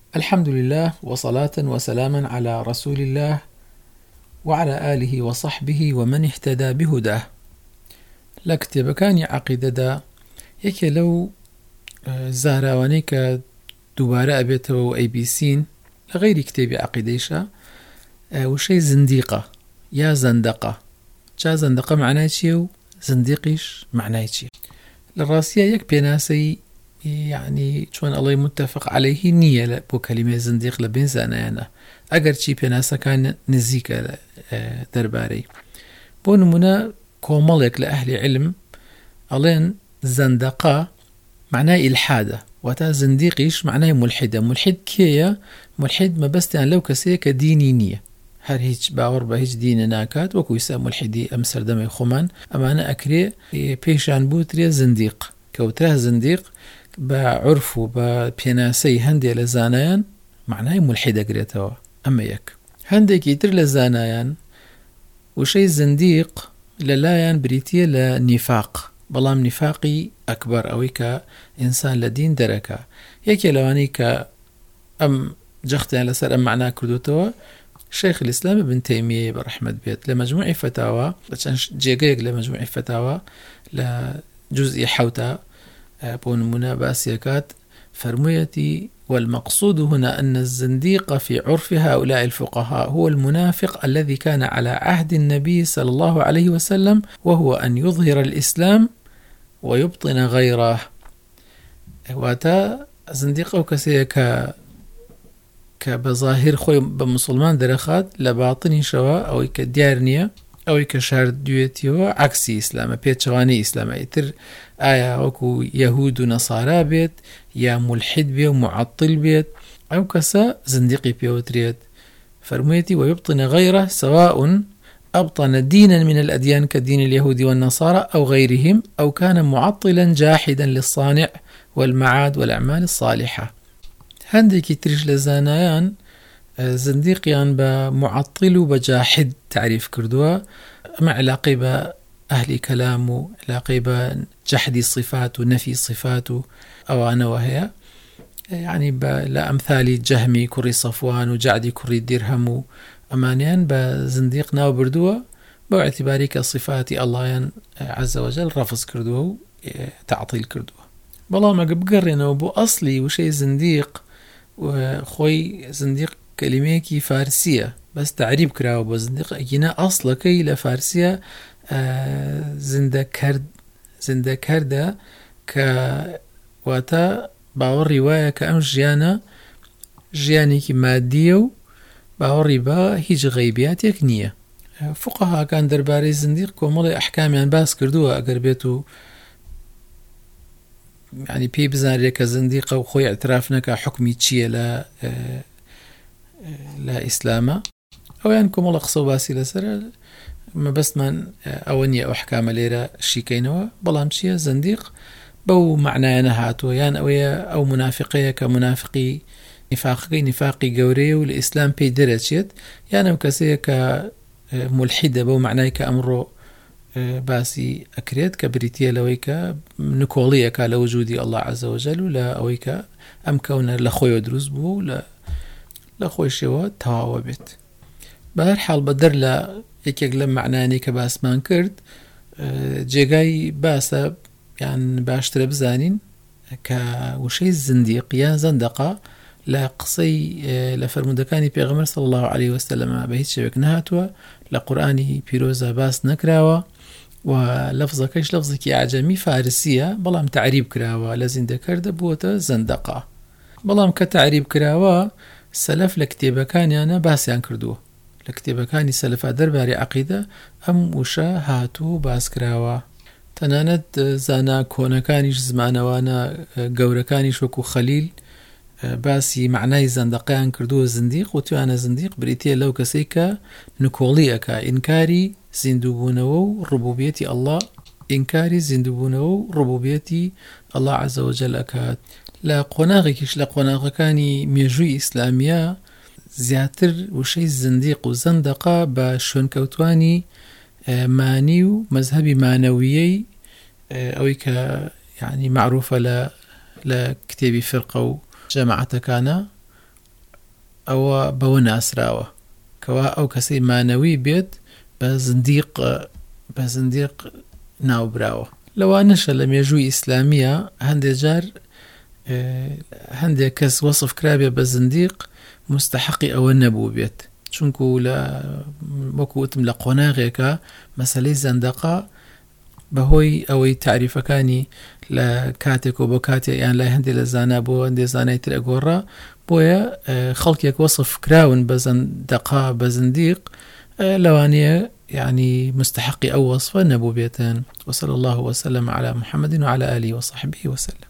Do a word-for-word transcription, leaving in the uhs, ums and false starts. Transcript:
الحمد لله وصلاة وسلاما على رسول الله وعلى آله وصحبه ومن اهتدى بهداه. لكتبكاني عقيدة دا يكي لو زهراوانيك دوباره أبيته و أي بي سين لغير كتاب عقيديشا وشي زنديقة يا زندقة جا زندقة معناه چي زنديقيش معناه چي. للراسية يك بيناسي يعني چون الله متفق عليه نية بو كلمة زنديق لبين زانانا اگر چي بيناسا كان نزيك درباري بو نمونا كومالك لأهل علم ألين زندقة معناه إلحادة وتا زنديقيش معناه ملحدة. ملحد كيا ملحد ما بس يعني لو كسيك ديني نية هر هيج باور با هيج دين ناكات وكو يسا ملحدي أم سردمي خمان أما أنا أكري بيشان بوتري زنديق كوتره زنديق بعرفو ببيناسي هندي لزانيان معناه ملحدة قريتوا. أما يك هندي كيتر لزانيان وشي زنديق للايان بريتية لنفاق بلام نفاقي أكبر أوي كإنسان لدين دركا يكي لواني ك أم جختين لسر أم معناه كردوتوا شيخ الإسلام ابن تيمية برحمة بيت لمجموعة فتاوى جيجيك لمجموعة فتاوى لجزء حوتا بون مناباسيكات فرميتي والمقصود هنا أن الزنديق في عرف هؤلاء الفقهاء هو المنافق الذي كان على عهد النبي صلى الله عليه وسلم وهو أن يظهر الإسلام ويبطن غيره. واتا زنديق أو كسيك كبظاهر خوي بمسلمان درخات لباطني شوا أو كديارنية أو كشهر دويتيو عكسي إسلام بيتشواني إسلام يتر آية وكو يهود ونصارى بيت يا ملحد بيت ومعطل بيت أو كسا زنديقي بيوتريت. فرميتي ويبطن غيره سواء أبطن دينا من الأديان كدين اليهود والنصارى أو غيرهم أو كان معطلا جاحدا للصانع والمعاد والأعمال الصالحة. هندي كتريش لزانيان زنديقيان بمعطل وبجاحد تعريف كردوا مع علاقة بأهل كلامه علاقة بجحد الصفات ونفي صفاته أو أنا وهي يعني لأمثال جهمي كري صفوان وجعدي كري درهم أمانيان بزنديقنا وبردوا باعتباري كصفات الله عز وجل رفض كردوا تعطيل كردوا بالله ما بقرنا وبو أصلي وشي زنديق وخوي زنديق كلميكي فارسية بس تعريب كراو بزنديق اجينا اصلا كي لفارسية آه زندكرد زندكرده ك واتا باور رواية كأم جيانا جيانيكي ماديو باور با هيج غيبيات يكنية. فقهاء كان درباري زنديق كومولي احكام يعني باس كردوها اگر بيتو يعني بي بزاري كزنديقة وخوي اعترافنا كحكمي تشيه لا آه لا إسلاما أو يعني كم الله قصوا باسي لسر ما بس من أونية أو أحكام ليرة شيكينوا بلام شيء زنديق بو معناه نهاتو يعني أويا أو منافقية كمنافقي نفاقي نفاقي جوري والإسلام بي درجت يعني وكسية كملحدة بو معناه كأمره باسي أكريت كبريتيا لويك نكولية كالوجودي الله عز وجل ولا أويك أم كون لخوي ودروز بو لا لخوي شوا تواوى بيت. بهر حال بدر لا يكيق لما معناني كباس مان كرد جيغاي باسا يعني باشتر بزانين كوشي الزنديق يا زندقة لا قصي لفرمودكاني بيغمر صلى الله عليه وسلم بهيت شبك نهاتوا لقرآنه بيروزا باس نكراوا ولفظة كيش لفظك أعجمي فارسية بلام تعريب كراوا لزندكرد بوتا زندقة بلام كتعريب كراوا سلف لكتابكاني أنا باسيان كردوه لكتابكاني سلف درباري عقيدة أم وشا هاتو باس كراوا تنانت زانا كونكانيش زمانوانا قوركانيش وكو خليل باسي معناي زندقيان كردوه زنديق وتوانا زنديق بريتيا لو كسيكا نكوليكا إنكاري زندوبونو ربوبيتي الله إنكاري زندوبونو ربوبيتي الله عز وجل أكاد لا قناغكيش لا قناغكاني ميجوي إسلامية زياتر وشي الزنديق وزندقة بشون كوتواني مانيو مذهبي مانويي أويك يعني معروفة ل لكتابي فرقة وجماعة كان ئەوە بەوە ناسراوە کەوا ئەو کەسەی مانەوی بێت بە زندیق بە زندیق ناوبراوە. لەوانەشە لە مێژووی ئیسلامیە هەندێک جار هەندێک کەس وەصف کرابێ بە زندیق مستحقی ئەوە نەبوو بێت، چونکو لە وەکوتم لە قۆناغێکە مەسەلەی زەندەقە بەهۆی ئەوەی تعریفەکانی لە کاتێک و بۆ کاتێک یان لای هەندێک لە زانا بۆ هەندێک زانای تر ئەگۆڕا، بۆیە خەڵکێک وەصف کراون بە زەندەقا بە زندیق لەوانەیە يعني مستحقي أو وصفة نبو بيتن. وصلى الله وسلم على محمد وعلى آله وصحبه وسلم.